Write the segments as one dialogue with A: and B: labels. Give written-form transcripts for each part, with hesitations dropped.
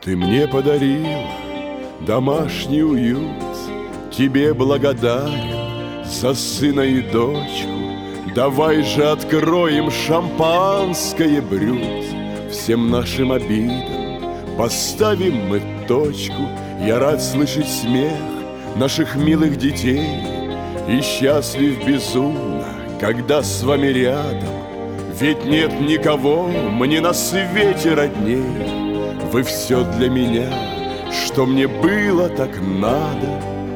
A: Ты мне подарила домашний уют, тебе благодарен за сына и дочку. Давай же откроем шампанское брют, всем нашим обидам поставим мы точку. Я рад слышать смех наших милых детей и счастлив безумно, когда с вами рядом. Ведь нет никого мне на свете родней. Вы все для меня, что мне было так надо.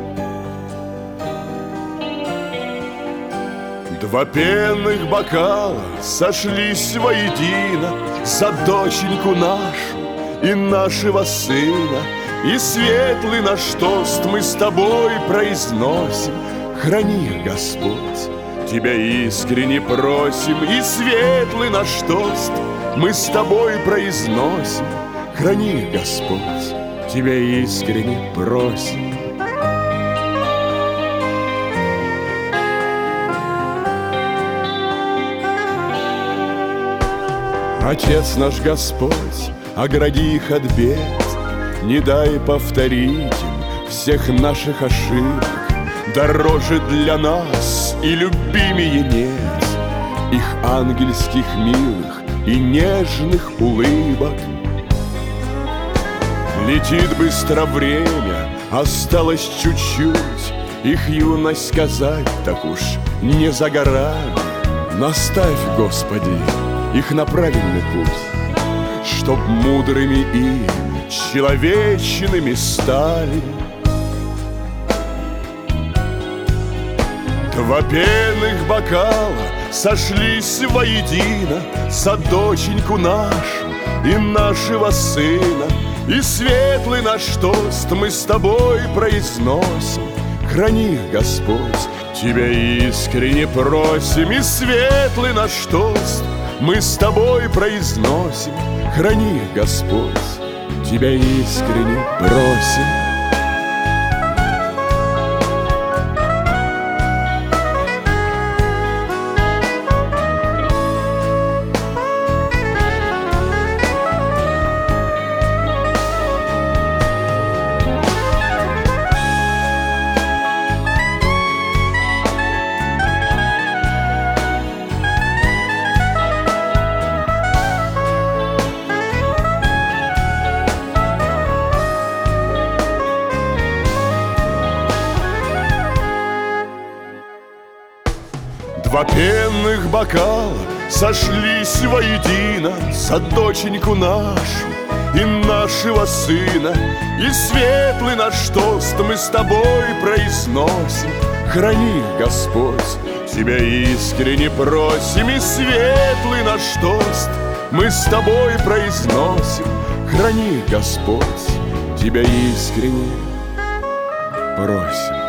A: Два пенных бокала сошлись воедино за доченьку нашу и нашего сына. И светлый наш тост мы с тобой произносим. Храни, Господь, Тебя искренне просим. И светлый наш тост мы с тобой произносим. Храни, Господь, Тебя искренне просим. Отец наш Господь, огради их от бед, не дай повторить им всех наших ошибок. Дороже для нас и любимее нет их ангельских милых и нежных улыбок. Летит быстро время, осталось чуть-чуть, их юность сказать так уж не за горами. Наставь, Господи, их на правильный путь, чтоб мудрыми и человечными стали. Два пенных бокала сошлись воедино за доченьку нашу и нашего сына. И светлый наш тост мы с тобой произносим. Храни, Господь, Тебя искренне просим. И светлый наш тост мы с тобой произносим. Храни, Господь, Тебя искренне просим. Два пенных бокала сошлись воедино за доченьку нашу и нашего сына. И светлый наш тост мы с тобой произносим. Храни, Господь, Тебя искренне просим. И светлый наш тост мы с тобой произносим. Храни, Господь, Тебя искренне просим.